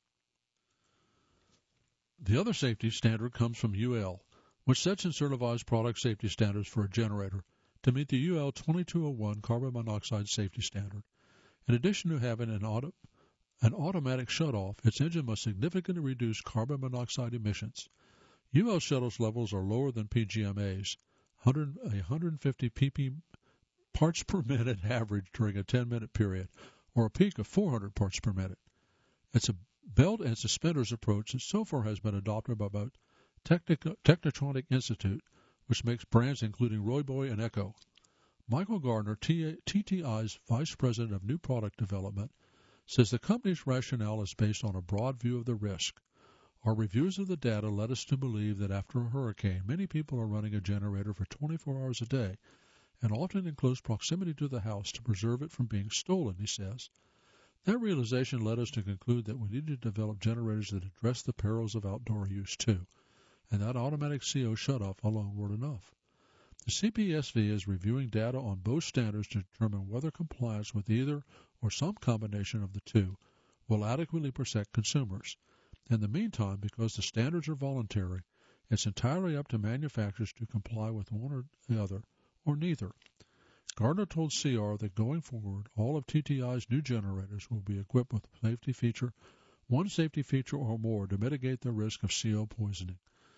The other safety standard comes from U L, which sets and certifies product safety standards for a generator to meet the U L twenty-two oh one carbon monoxide safety standard. In addition to having an, auto, an automatic shutoff, its engine must significantly reduce carbon monoxide emissions. U L shutoff levels are lower than P G M A's, one hundred, one hundred fifty ppm parts per minute average during a ten-minute period, or a peak of four hundred parts per minute. It's a belt and suspenders approach that so far has been adopted by both Technotronic Institute, which makes brands including Royboy and Echo. Michael Gardner, T T I's Vice President of New Product Development, says the company's rationale is based on a broad view of the risk. Our reviews of the data led us to believe that after a hurricane, many people are running a generator for twenty-four hours a day, and often in close proximity to the house to preserve it from being stolen, he says. That realization led us to conclude that we needed to develop generators that address the perils of outdoor use too, and that automatic C O shutoff alone weren't enough. The C P S V is reviewing data on both standards to determine whether compliance with either or some combination of the two will adequately protect consumers. In the meantime, because the standards are voluntary, it's entirely up to manufacturers to comply with one or the other, or neither. Gardner told C R that going forward, all of T T I's new generators will be equipped with a safety feature, one safety feature or more to mitigate the risk of C O poisoning.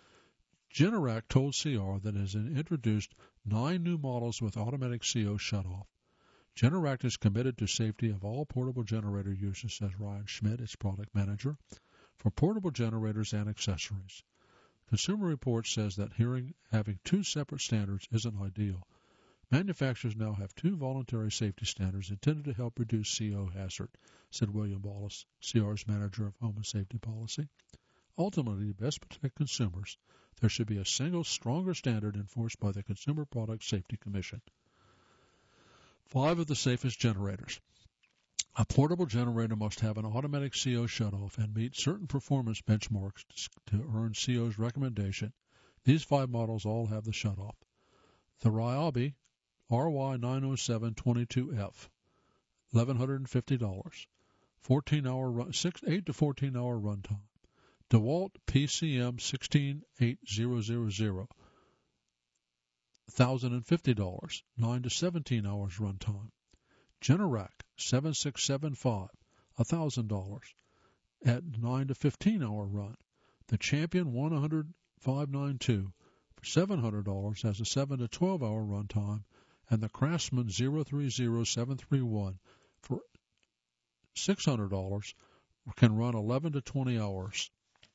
Generac told C R that it has introduced nine new models with automatic C O shutoff. Generac is committed to safety of all portable generator uses, says Ryan Schmidt, its product manager, for portable generators and accessories. Consumer Reports says that hearing having two separate standards isn't ideal. Manufacturers now have two voluntary safety standards intended to help reduce C O hazard, said William Wallace, C R's manager of home and safety policy. Ultimately, to best protect consumers, there should be a single, stronger standard enforced by the Consumer Product Safety Commission. Five of the safest generators. A portable generator must have an automatic C O shutoff and meet certain performance benchmarks to earn C O's recommendation. These five models all have the shutoff. The Ryobi R Y nine oh seven twenty-two F, one thousand one hundred fifty dollars, fourteen hour run, six, eight to fourteen hour runtime. DeWalt P C M sixteen eight thousand, one thousand fifty dollars, nine to seventeen hours runtime. Generac seven six seven five, one thousand dollars, at nine to fifteen hour run. The Champion one hundred five ninety-two for seven hundred dollars has a seven to twelve hour runtime, and the Craftsman zero three zero seven three one for six hundred dollars can run eleven to twenty hours.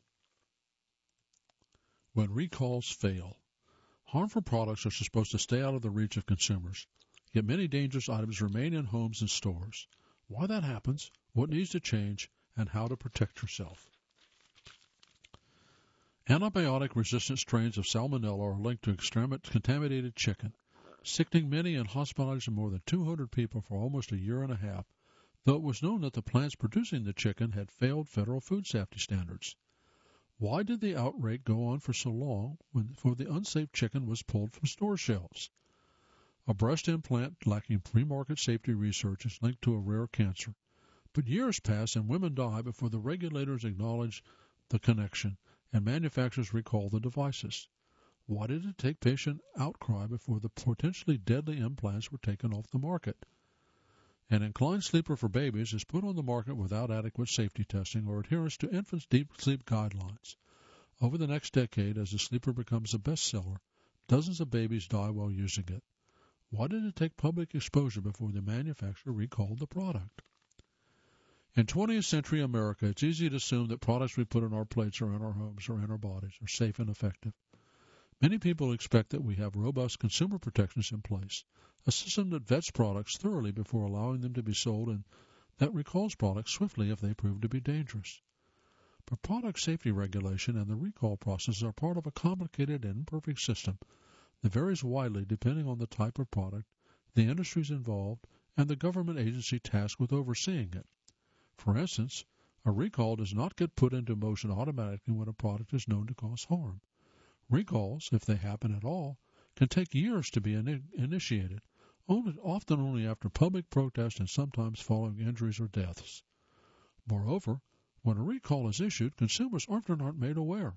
When recalls fail, harmful products are supposed to stay out of the reach of consumers, yet many dangerous items remain in homes and stores. Why that happens, what needs to change, and how to protect yourself. Antibiotic-resistant strains of Salmonella are linked to contaminated chicken, sickening many and hospitalizing more than two hundred people for almost a year and a half, though it was known that the plants producing the chicken had failed federal food safety standards. Why did the outbreak go on for so long when for the unsafe chicken was pulled from store shelves? A breast implant lacking pre-market safety research is linked to a rare cancer, but years pass and women die before the regulators acknowledge the connection and manufacturers recall the devices. Why did it take patient outcry before the potentially deadly implants were taken off the market? An inclined sleeper for babies is put on the market without adequate safety testing or adherence to infants' deep sleep guidelines. Over the next decade, as the sleeper becomes a bestseller, dozens of babies die while using it. Why did it take public exposure before the manufacturer recalled the product? In twentieth century America, it's easy to assume that products we put on our plates or in our homes or in our bodies are safe and effective. Many people expect that we have robust consumer protections in place, a system that vets products thoroughly before allowing them to be sold and that recalls products swiftly if they prove to be dangerous. But product safety regulation and the recall process are part of a complicated and imperfect system that varies widely depending on the type of product, the industries involved, and the government agency tasked with overseeing it. For instance, a recall does not get put into motion automatically when a product is known to cause harm. Recalls, if they happen at all, can take years to be in- initiated, only, often only after public protest and sometimes following injuries or deaths. Moreover, when a recall is issued, consumers often aren't made aware.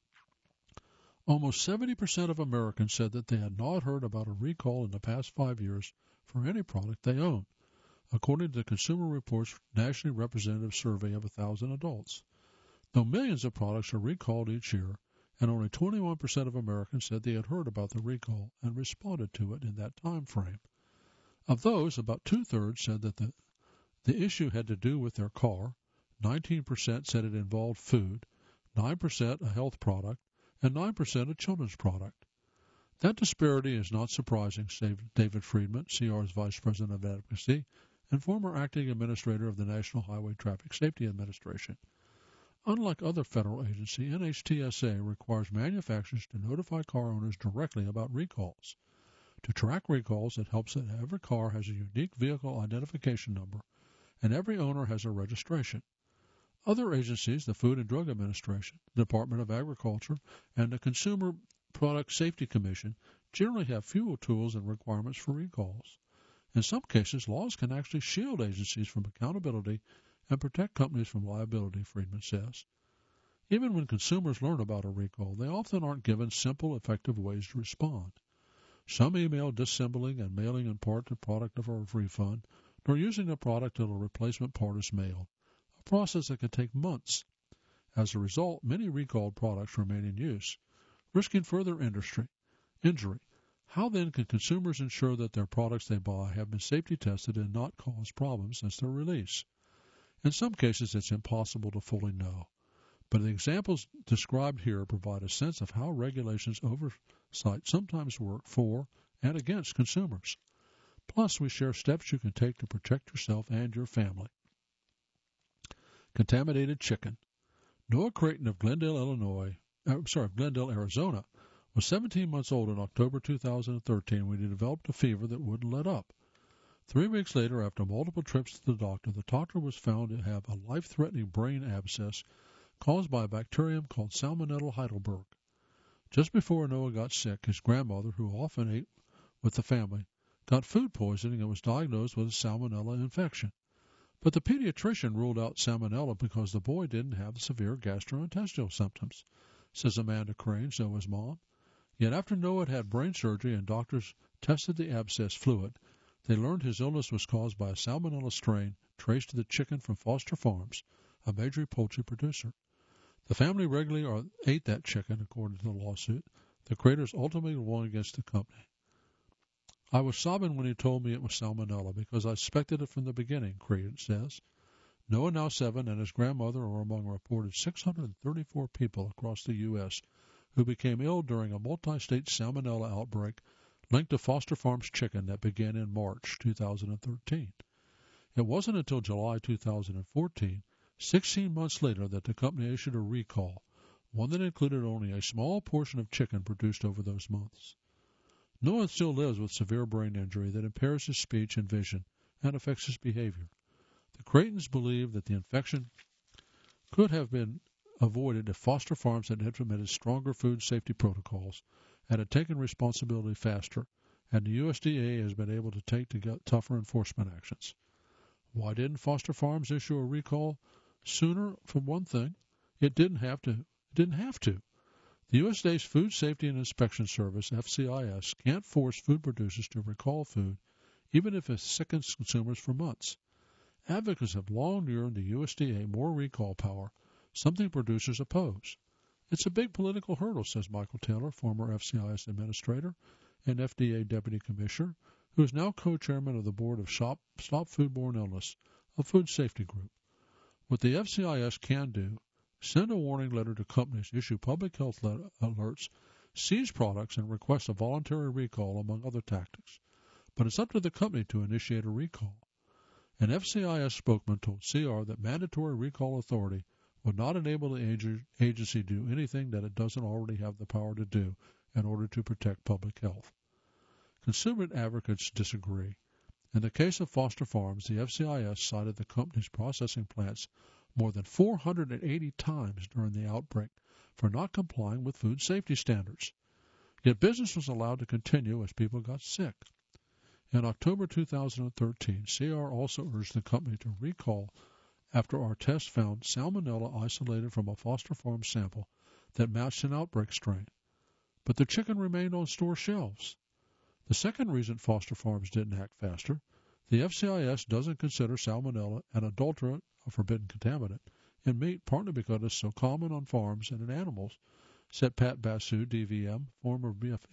Almost seventy percent of Americans said that they had not heard about a recall in the past five years for any product they own, according to the Consumer Reports nationally representative survey of one thousand adults. Though millions of products are recalled each year, and only twenty-one percent of Americans said they had heard about the recall and responded to it in that time frame. Of those, about two-thirds said that the, the issue had to do with their car, nineteen percent said it involved food, nine percent a health product, and nine percent a children's product. That disparity is not surprising, said David Friedman, C R's Vice President of Advocacy and former acting administrator of the National Highway Traffic Safety Administration. Unlike other federal agencies, N H T S A requires manufacturers to notify car owners directly about recalls. To track recalls, it helps that every car has a unique vehicle identification number, and every owner has a registration. Other agencies, the Food and Drug Administration, the Department of Agriculture, and the Consumer Product Safety Commission, generally have fewer tools and requirements for recalls. In some cases, laws can actually shield agencies from accountability and protect companies from liability, Friedman says. Even when consumers learn about a recall, they often aren't given simple, effective ways to respond. Some email disassembling and mailing in part the product of a refund, nor using the product until a replacement part is mailed, a process that can take months. As a result, many recalled products remain in use, risking further industry, injury. How then can consumers ensure that their products they buy have been safety tested and not cause problems since their release? In some cases, it's impossible to fully know, but the examples described here provide a sense of how regulations oversight sometimes work for and against consumers. Plus, we share steps you can take to protect yourself and your family. Contaminated chicken. Noah Creighton of Glendale, Illinois, I'm sorry, Glendale, Arizona, was seventeen months old in October two thousand thirteen when he developed a fever that wouldn't let up. Three weeks later, after multiple trips to the doctor, the doctor was found to have a life-threatening brain abscess caused by a bacterium called Salmonella Heidelberg. Just before Noah got sick, his grandmother, who often ate with the family, got food poisoning and was diagnosed with a salmonella infection. But the pediatrician ruled out salmonella because the boy didn't have severe gastrointestinal symptoms, says Amanda Cranes, Noah's mom. Yet after Noah had brain surgery and doctors tested the abscess fluid, they learned his illness was caused by a salmonella strain traced to the chicken from Foster Farms, a major poultry producer. The family regularly ate that chicken, according to the lawsuit. The Craters ultimately won against the company. I was sobbing when he told me it was salmonella because I suspected it from the beginning, Creighton says. Noah, now seven, and his grandmother are among a reported six hundred thirty-four people across the U S who became ill during a multi-state salmonella outbreak linked to Foster Farms chicken that began in March two thousand thirteen. It wasn't until July two thousand fourteen Sixteen months later that the company issued a recall, one that included only a small portion of chicken produced over those months. Noah still lives with severe brain injury that impairs his speech and vision and affects his behavior. The Creightons believe that the infection could have been avoided if Foster Farms had implemented stronger food safety protocols and had taken responsibility faster, and the U S D A has been able to take to tougher enforcement actions. Why didn't Foster Farms issue a recall sooner? For one thing, it didn't have to. It didn't have to. The U S D A's Food Safety and Inspection Service, F C I S, can't force food producers to recall food, even if it sickens consumers for months. Advocates have long yearned the U S D A more recall power, something producers oppose. It's a big political hurdle, says Michael Taylor, former F C I S administrator and F D A deputy commissioner, who is now co-chairman of the board of Shop, Stop Foodborne Illness, a food safety group. What the F C I S can do: send a warning letter to companies, issue public health alerts, seize products, and request a voluntary recall, among other tactics. But it's up to the company to initiate a recall. An F C I S spokesman told C R that mandatory recall authority would not enable the agency to do anything that it doesn't already have the power to do in order to protect public health. Consumer advocates disagree. In the case of Foster Farms, the F C I S cited the company's processing plants more than four hundred eighty times during the outbreak for not complying with food safety standards. Yet business was allowed to continue as people got sick. In October two thousand thirteen, C R also urged the company to recall after our test found salmonella isolated from a Foster Farms sample that matched an outbreak strain. But the chicken remained on store shelves. The second reason Foster Farms didn't act faster: the F C I S doesn't consider salmonella an adulterant, a forbidden contaminant, in meat, partly because it's so common on farms and in animals, said Pat Basu, D V M, former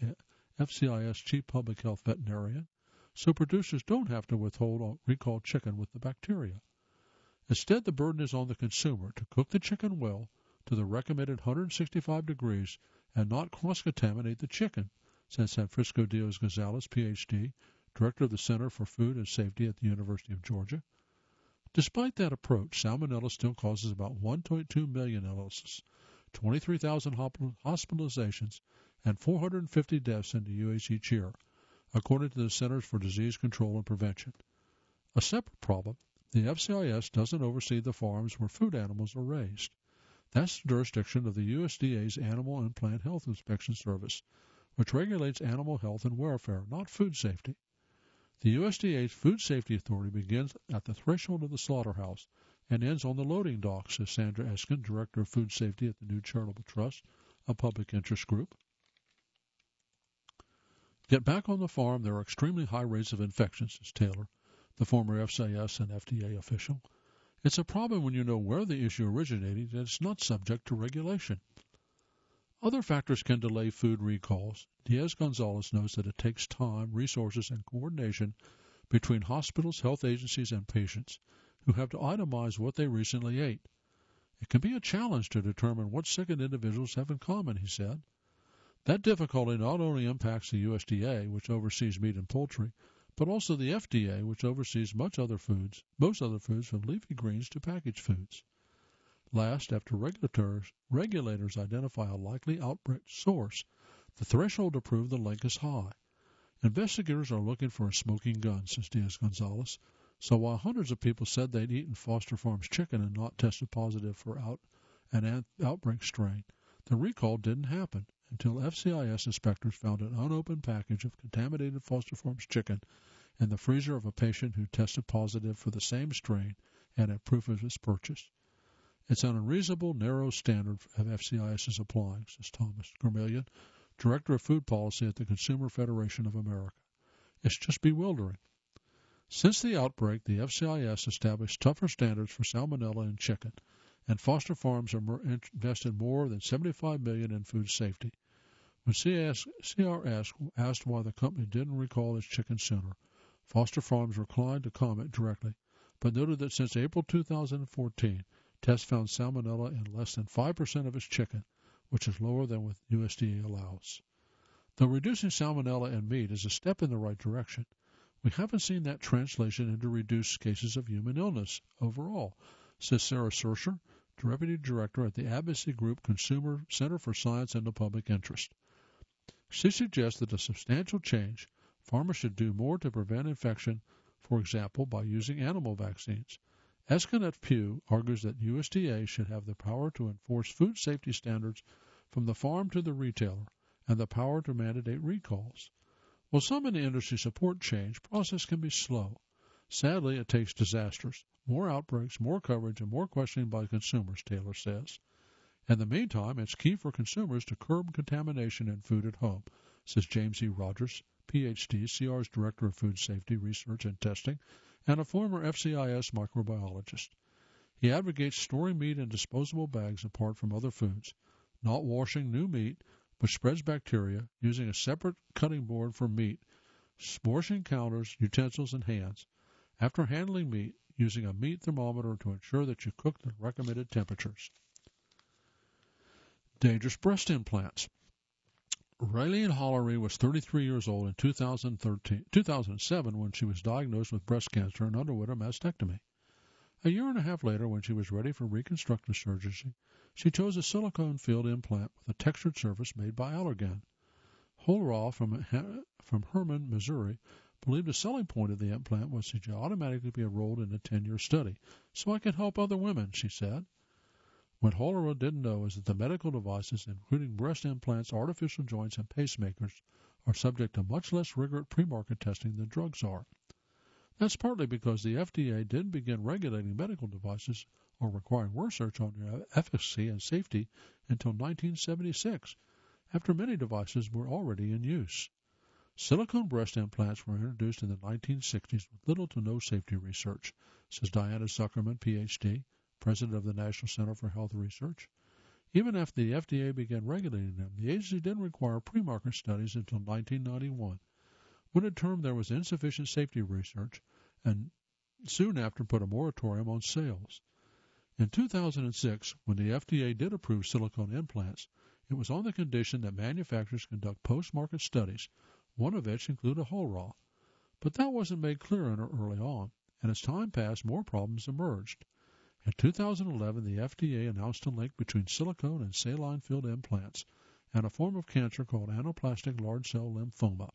F C I S chief public health veterinarian, so producers don't have to withhold recalled chicken with the bacteria. Instead, the burden is on the consumer to cook the chicken well to the recommended one hundred sixty-five degrees and not cross-contaminate the chicken, said San Francisco Diaz Gonzalez, P H D, director of the Center for Food and Safety at the University of Georgia. Despite that approach, salmonella still causes about one point two million illnesses, twenty-three thousand hospitalizations, and four hundred fifty deaths in the U S each year, according to the Centers for Disease Control and Prevention. A separate problem: the F C I S doesn't oversee the farms where food animals are raised. That's the jurisdiction of the U S D A's Animal and Plant Health Inspection Service, which regulates animal health and welfare, not food safety. The U S D A's Food Safety Authority begins at the threshold of the slaughterhouse and ends on the loading dock, says Sandra Eskin, Director of Food Safety at the New Charitable Trust, a public interest group. Yet back on the farm, there are extremely high rates of infection, says Taylor, the former F C I S and F D A official. It's a problem when you know where the issue originated and it's not subject to regulation. Other factors can delay food recalls. Diaz-Gonzalez knows that it takes time, resources, and coordination between hospitals, health agencies, and patients who have to itemize what they recently ate. It can be a challenge to determine what sickened individuals have in common, he said. That difficulty not only impacts the U S D A, which oversees meat and poultry, but also the F D A, which oversees much other foods, most other foods from leafy greens to packaged foods. Last, after regulators, regulators identify a likely outbreak source, the threshold to prove the link is high. Investigators are looking for a smoking gun, says Diaz-Gonzalez. So while hundreds of people said they'd eaten Foster Farms chicken and not tested positive for out, an outbreak strain, the recall didn't happen until F C I S inspectors found an unopened package of contaminated Foster Farms chicken in the freezer of a patient who tested positive for the same strain and had proof of its purchase. It's an unreasonable, narrow standard F C I S is applying, says Thomas Germillion, Director of Food Policy at the Consumer Federation of America. It's just bewildering. Since the outbreak, the F C I S established tougher standards for salmonella in chicken, and Foster Farms have invested more than seventy-five million dollars in food safety. When C R asked, asked why the company didn't recall its chicken sooner, Foster Farms declined to comment directly, but noted that since April two thousand fourteen, tests found salmonella in less than five percent of its chicken, which is lower than what U S D A allows. Though reducing salmonella in meat is a step in the right direction, we haven't seen that translation into reduced cases of human illness overall, says Sarah Sersher, Deputy Director at the advocacy group Consumer Center for Science and the Public Interest. She suggests that a substantial change, farmers should do more to prevent infection, for example, by using animal vaccines. Eskenet Pugh argues that U S D A should have the power to enforce food safety standards from the farm to the retailer and the power to mandate recalls. While some in the industry support change, process can be slow. Sadly, it takes disasters, more outbreaks, more coverage, and more questioning by consumers, Taylor says. In the meantime, it's key for consumers to curb contamination in food at home, says James E. Rogers, P H D, C R's Director of Food Safety Research and Testing, and a former F C I S microbiologist. He advocates storing meat in disposable bags apart from other foods, not washing new meat, which spreads bacteria, using a separate cutting board for meat, washing counters, utensils, and hands. After handling meat, using a meat thermometer to ensure that you cook the recommended temperatures. Dangerous breast implants. Raylene Hollery was thirty-three years old in two thousand thirteen, two thousand seven when she was diagnosed with breast cancer and underwent a mastectomy. A year and a half later, when she was ready for reconstructive surgery, she chose a silicone-filled implant with a textured surface made by Allergan. Holraw from, from Hermann, Missouri, believed the selling point of the implant was that you automatically be enrolled in a ten-year study, so I could help other women, she said. What Hollerow didn't know is that the medical devices, including breast implants, artificial joints, and pacemakers, are subject to much less rigorous pre-market testing than drugs are. That's partly because the F D A didn't begin regulating medical devices or requiring research on their efficacy and safety until nineteen seventy-six, after many devices were already in use. Silicone breast implants were introduced in the nineteen sixties with little to no safety research, says Diana Zuckerman, P H D, President of the National Center for Health Research. Even after the F D A began regulating them, the agency didn't require pre-market studies until nineteen ninety-one, when it determined there was insufficient safety research, and soon after put a moratorium on sales. In two thousand six, when the F D A did approve silicone implants, it was on the condition that manufacturers conduct post-market studies, one of which included Holraw. But that wasn't made clear early on, and as time passed, more problems emerged. In two thousand eleven, the F D A announced a link between silicone and saline-filled implants and a form of cancer called anaplastic large-cell lymphoma.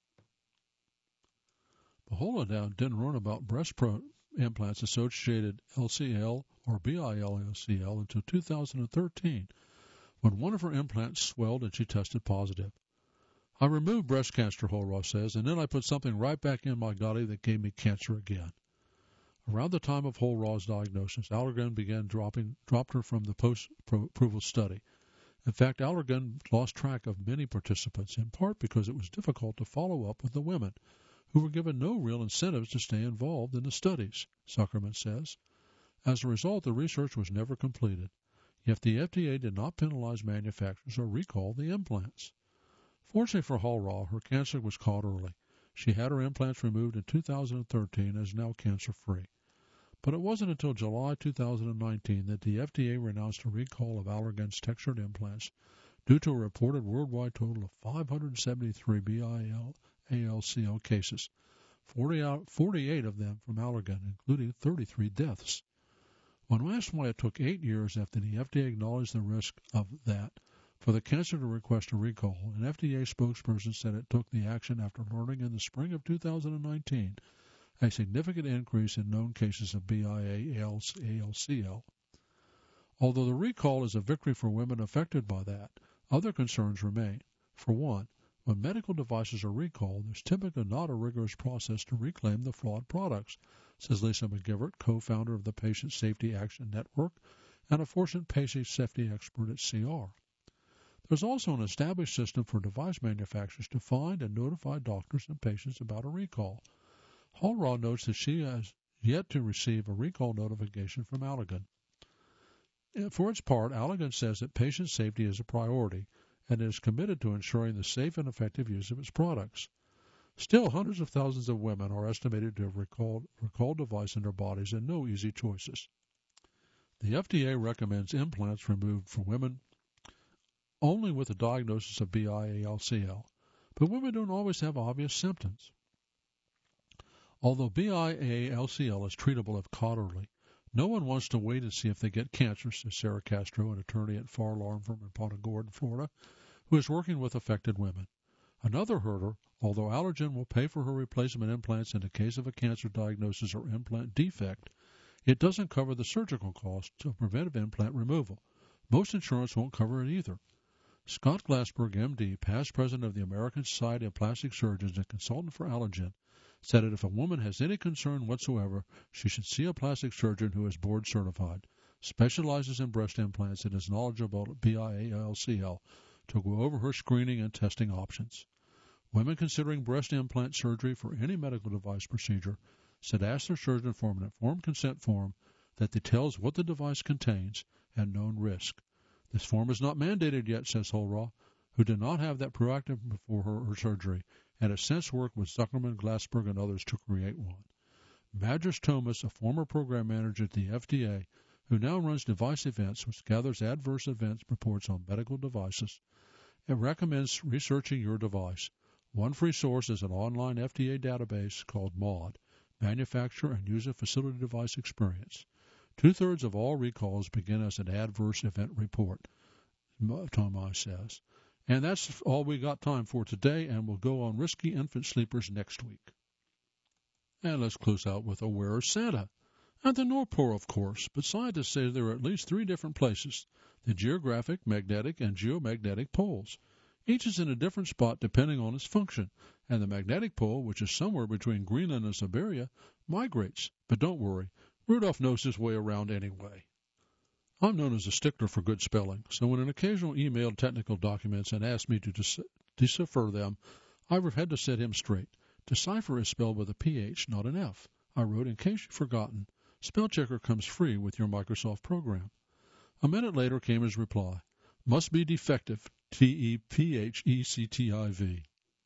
But Holodown didn't learn about breast pro implants associated L C L or B I L L C L until two thousand thirteen, when one of her implants swelled and she tested positive. I removed breast cancer, Holraw says, and then I put something right back in my body that gave me cancer again. Around the time of Holraw's diagnosis, Allergan began dropping, dropped her from the post-approval study. In fact, Allergan lost track of many participants, in part because it was difficult to follow up with the women, who were given no real incentives to stay involved in the studies, Zuckerman says. As a result, the research was never completed, yet the F D A did not penalize manufacturers or recall the implants. Fortunately for Holraw, her cancer was caught early. She had her implants removed in two thousand thirteen and is now cancer-free. But it wasn't until July two thousand nineteen that the F D A renounced a recall of Allergan's textured implants due to a reported worldwide total of five hundred seventy-three B I L A L C L cases, forty out, forty-eight of them from Allergan, including thirty-three deaths. When asked why it took eight years after the F D A acknowledged the risk of that for the cancer to request a recall, an F D A spokesperson said it took the action after learning in the spring of two thousand nineteen a significant increase in known cases of B I A L C L. Although the recall is a victory for women affected by that, other concerns remain. For one, when medical devices are recalled, there's typically not a rigorous process to reclaim the flawed products, says Lisa McGivert, co-founder of the Patient Safety Action Network and a fortunate patient safety expert at C R. There's also an established system for device manufacturers to find and notify doctors and patients about a recall. Holraw notes that she has yet to receive a recall notification from Allergan. For its part, Allergan says that patient safety is a priority and is committed to ensuring the safe and effective use of its products. Still, hundreds of thousands of women are estimated to have recalled recalled device in their bodies and no easy choices. The F D A recommends implants removed for women only with a diagnosis of B I A L C L, but women don't always have obvious symptoms. Although B I A L C L is treatable if caught early, No one wants to wait and see if they get cancer, says Sarah Castro, an attorney at Farr Law Firm in Punta Gorda, Florida, who is working with affected women. Another hurdle, although Allergan will pay for her replacement implants in the case of a cancer diagnosis or implant defect, it doesn't cover the surgical costs of preventive implant removal. Most insurance won't cover it either. Scott Glassberg, M D, past president of the American Society of Plastic Surgeons and consultant for Allergan, said that if a woman has any concern whatsoever, she should see a plastic surgeon who is board certified, specializes in breast implants, and is knowledgeable at B I A L C L to go over her screening and testing options. Women considering breast implant surgery for any medical device procedure should ask their surgeon for an informed consent form that details what the device contains and known risk. This form is not mandated yet, says Holraw, who did not have that proactive before her, her surgery, and has since worked with Zuckerman, Glassberg, and others to create one. Madras Thomas, a former program manager at the F D A, who now runs Device Events, which gathers adverse events reports on medical devices, and recommends researching your device. One free source is an online F D A database called MAUDE, Manufacturer and User Facility Device Experience. Two-thirds of all recalls begin as an adverse event report, Thomas says. And that's all we got time for today, and we'll go on risky infant sleepers next week. And let's close out with a Where is Santa? At the North Pole, of course, but scientists say there are at least three different places, the geographic, magnetic, and geomagnetic poles. Each is in a different spot depending on its function, and the magnetic pole, which is somewhere between Greenland and Siberia, migrates. But don't worry, Rudolph knows his way around anyway. I'm known as a stickler for good spelling, so when an occasional emailed technical documents and asked me to de- decipher them, I've had to set him straight. Decipher is spelled with a P H, not an F. I wrote, in case you've forgotten, Spell Checker comes free with your Microsoft program. A minute later came his reply. Must be defective, T E P H E C T I V.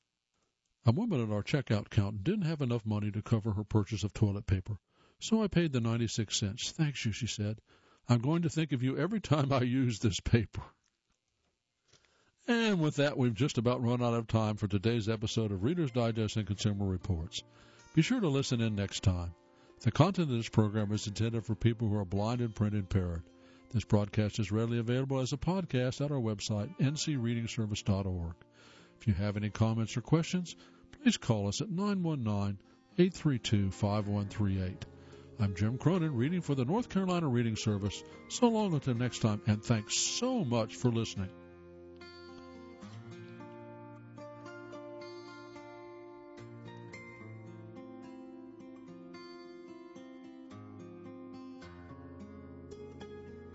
A woman at our checkout counter didn't have enough money to cover her purchase of toilet paper, so I paid the ninety-six cents. Thanks you, she said. I'm going to think of you every time I use this paper. And with that, we've just about run out of time for today's episode of Reader's Digest and Consumer Reports. Be sure to listen in next time. The content of this program is intended for people who are blind and print impaired. This broadcast is readily available as a podcast at our website, n c reading service dot org. If you have any comments or questions, please call us at nine one nine, eight three two, five one three eight. I'm Jim Cronin, reading for the North Carolina Reading Service. So long until next time, and thanks so much for listening.